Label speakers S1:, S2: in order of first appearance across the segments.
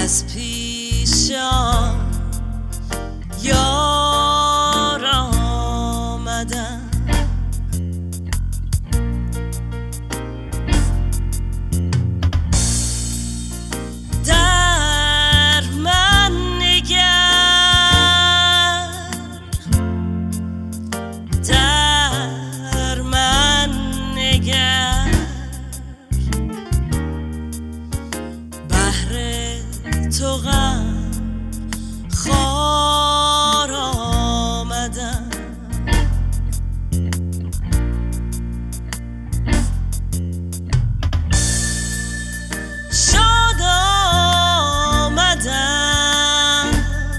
S1: از پیشم یار آمدن، در من نگر، در من نگر، بهر تو غم خار آمدن، شاد آمدن،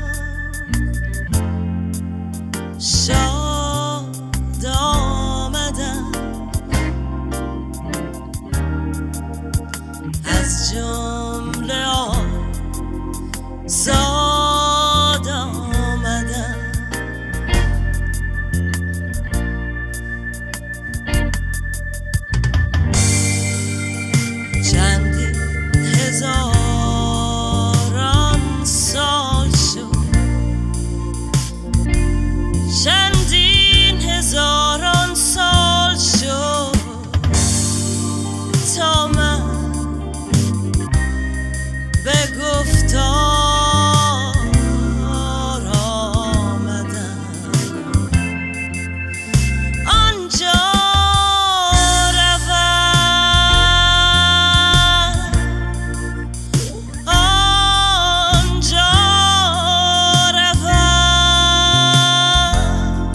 S1: شاد آمدن، از جمله زاد آمدن، چندین هزاران سال شد، چندین هزاران سال شد تا من به گفتار آمدم، آنجا روم، آنجا روم،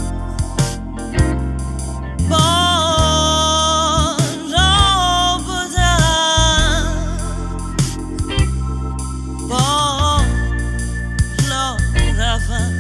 S1: بالا بودم، بالا روم.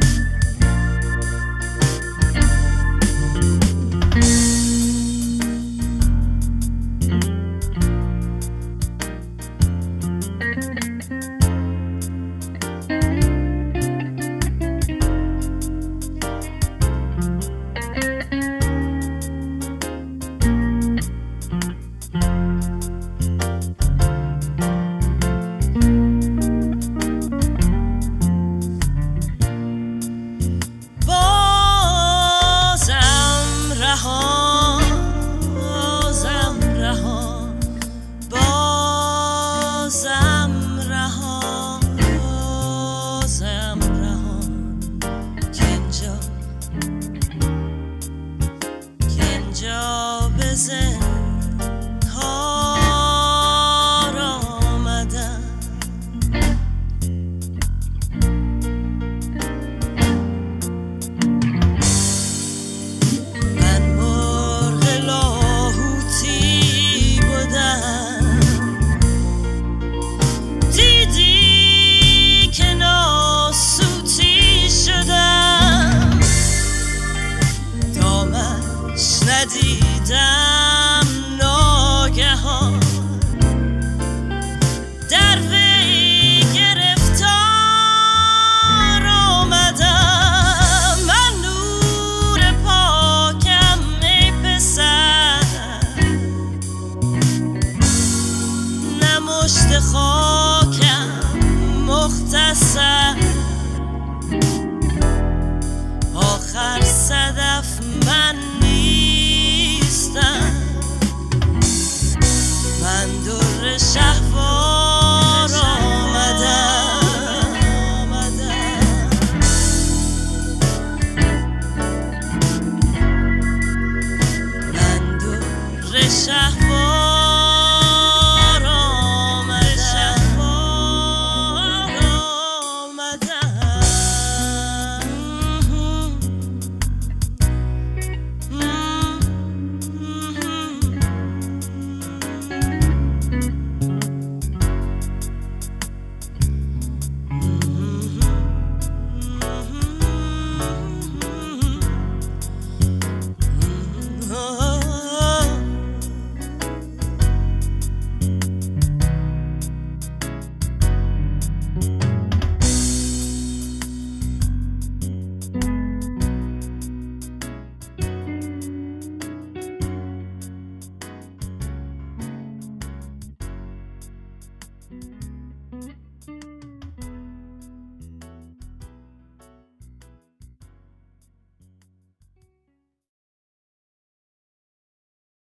S1: بازم رهان، بازم رهان، بازم رهان، بازم رهان، کینجا به زنهار آمدن، من مرغ لاهوتی بودم، دیدی که ناسوتی شدم، دامش ندیدم ناگهان، در وی گرفتار آمدم، من نور پاکم ای پسر، نه مشت خار